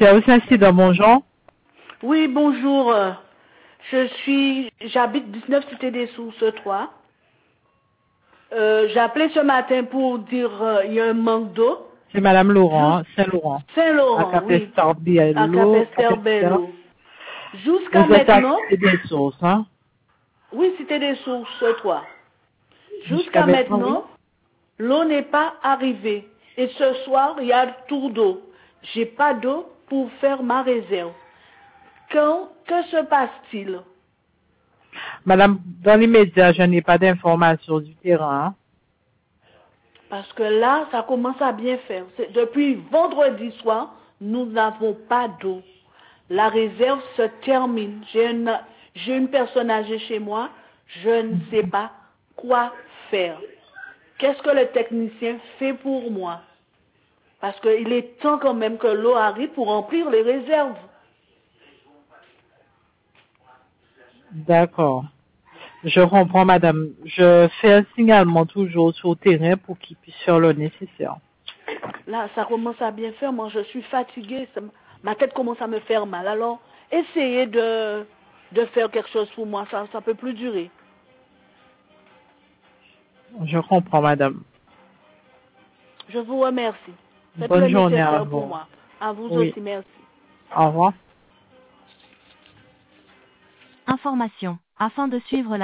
Service incident, bonjour. Oui, bonjour. J'habite 19 Cité des Sources 3. J'ai appelé ce matin pour dire il y a un manque d'eau. C'est Madame Laurent, Saint-Laurent. À Saint-Laurent, oui. À Capestar-Biello. Capesterre-Bello. Jusqu'à Vous êtes à maintenant, Cité des Sources, hein? oui, Cité des Sources 3. Jusqu'à Jusqu'à maintenant, oui. maintenant, l'eau n'est pas arrivée. Et ce soir, il y a tour d'eau. J'ai pas d'eau pour faire ma réserve. Que se passe-t-il? Madame, dans l'immédiat, je n'ai pas d'informations du terrain, hein. Parce que là, ça commence à bien faire. Depuis vendredi soir, nous n'avons pas d'eau. La réserve se termine. J'ai une personne âgée chez moi. Je ne sais pas quoi faire. Qu'est-ce que le technicien fait pour moi? Parce qu'il est temps quand même que l'eau arrive pour remplir les réserves. D'accord. Je comprends, madame. Je fais un signalement toujours sur le terrain pour qu'il puisse faire le nécessaire. Là, ça commence à bien faire. Moi, je suis fatiguée. Ma tête commence à me faire mal. Alors, essayez de faire quelque chose pour moi. Ça ne peut plus durer. Je comprends, madame. Je vous remercie. Faites Bonne le journée à nécessaire pour vous. moi. À vous Oui. aussi, merci. Au revoir. Information. Afin de suivre la